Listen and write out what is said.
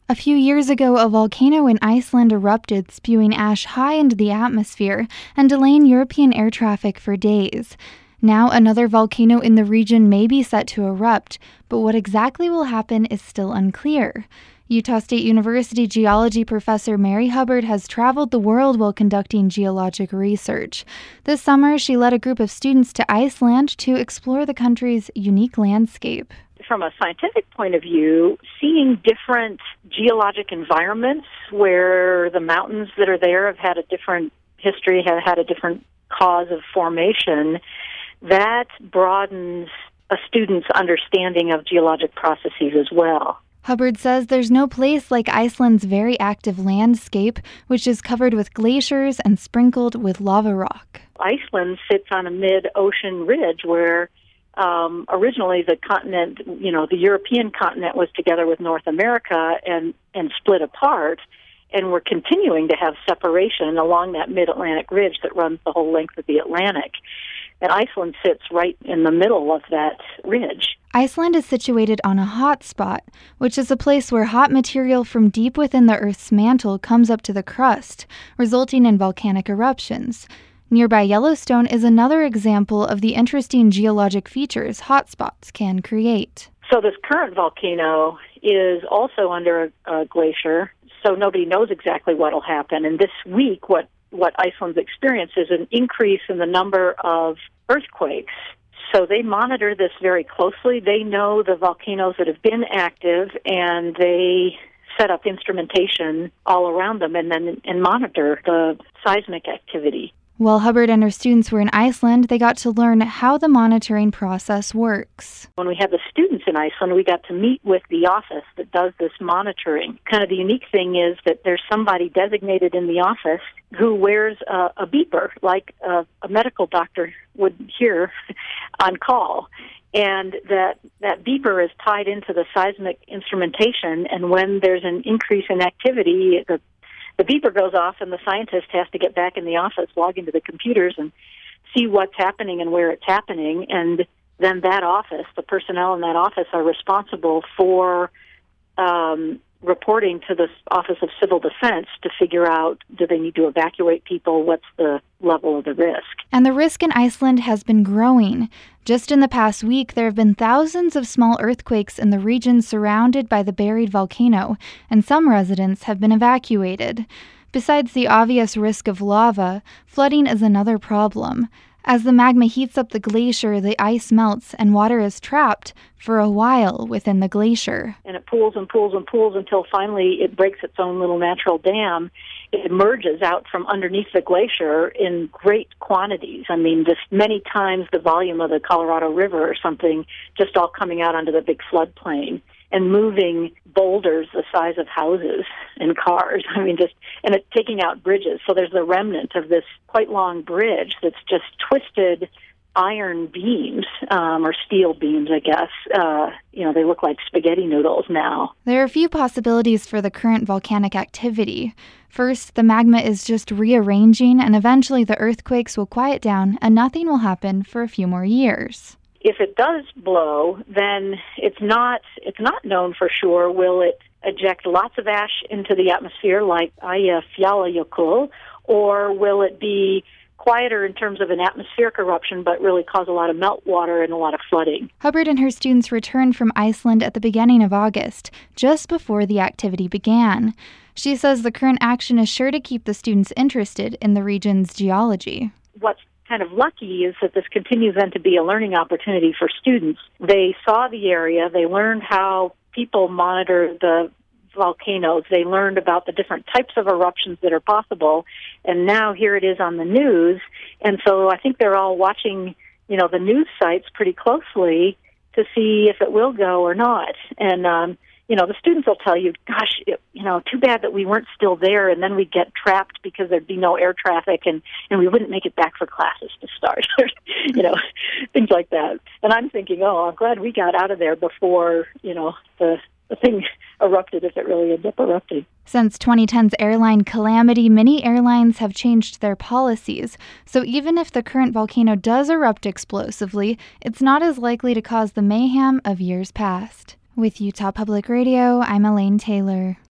A few years ago, a volcano in Iceland erupted, spewing ash high into the atmosphere and delaying European air traffic for days. Now, another volcano in the region may be set to erupt, but what exactly will happen is still unclear. Utah State University geology professor Mary Hubbard has traveled the world while conducting geologic research. This summer, she led a group of students to Iceland to explore the country's unique landscape. From a scientific point of view, seeing different geologic environments where the mountains that are there have had a different history, have had a different cause of formation, that broadens a student's understanding of geologic processes as well. Hubbard says there's no place like Iceland's very active landscape, which is covered with glaciers and sprinkled with lava rock. Iceland sits on a mid-ocean ridge where originally the continent, the European continent was together with North America and split apart, and we're continuing to have separation along that mid-Atlantic ridge that runs the whole length of the Atlantic. And Iceland sits right in the middle of that ridge. Iceland is situated on a hot spot, which is a place where hot material from deep within the Earth's mantle comes up to the crust, resulting in volcanic eruptions. Nearby Yellowstone is another example of the interesting geologic features hotspots can create. So this current volcano is also under a glacier, so nobody knows exactly what will happen. And this week, what Iceland's experienced is an increase in the number of earthquakes. So they monitor this very closely. They know the volcanoes that have been active, and they set up instrumentation all around them and monitor the seismic activity. While Hubbard and her students were in Iceland, they got to learn how the monitoring process works. When we had the students in Iceland, we got to meet with the office that does this monitoring. Kind of the unique thing is that there's somebody designated in the office who wears a beeper, like a medical doctor would hear on call. And that beeper is tied into the seismic instrumentation, and when there's an increase in activity, the beeper goes off, and the scientist has to get back in the office, log into the computers, and see what's happening and where it's happening. And then that office, the personnel in that office, are responsible for reporting to the Office of Civil Defense to figure out, do they need to evacuate people? What's the level of the risk? And the risk in Iceland has been growing. Just in the past week, there have been thousands of small earthquakes in the region surrounded by the buried volcano, and some residents have been evacuated. Besides the obvious risk of lava, flooding is another problem. As the magma heats up the glacier, the ice melts and water is trapped for a while within the glacier. And it pools and pools and pools until finally it breaks its own little natural dam. It emerges out from underneath the glacier in great quantities. I mean, just many times the volume of the Colorado River or something, just all coming out onto the big floodplain and moving boulders the size of houses and cars. I mean, and it's taking out bridges. So there's the remnant of this quite long bridge that's just twisted iron beams, or steel beams, I guess. They look like spaghetti noodles now. There are a few possibilities for the current volcanic activity. First, the magma is just rearranging, and eventually the earthquakes will quiet down and nothing will happen for a few more years. If it does blow, then it's not known for sure. Will it eject lots of ash into the atmosphere like Eyjafjallajökull, or will it be quieter in terms of an atmospheric eruption but really cause a lot of meltwater and a lot of flooding? Hubbard and her students returned from Iceland at the beginning of August, just before the activity began. She says the current action is sure to keep the students interested in the region's geology. What's kind of lucky is that this continues then to be a learning opportunity for students. They saw the area, they learned how people monitor the volcanoes, they learned about the different types of eruptions that are possible, and now here it is on the news. And so I think they're all watching, the news sites pretty closely to see if it will go or not. And the students will tell you, gosh, too bad that we weren't still there, and then we'd get trapped because there'd be no air traffic, and we wouldn't make it back for classes to start, things like that. And I'm thinking, I'm glad we got out of there before, the thing erupted, if it really ended up erupting. Since 2010's airline calamity, many airlines have changed their policies. So even if the current volcano does erupt explosively, it's not as likely to cause the mayhem of years past. With Utah Public Radio, I'm Elaine Taylor.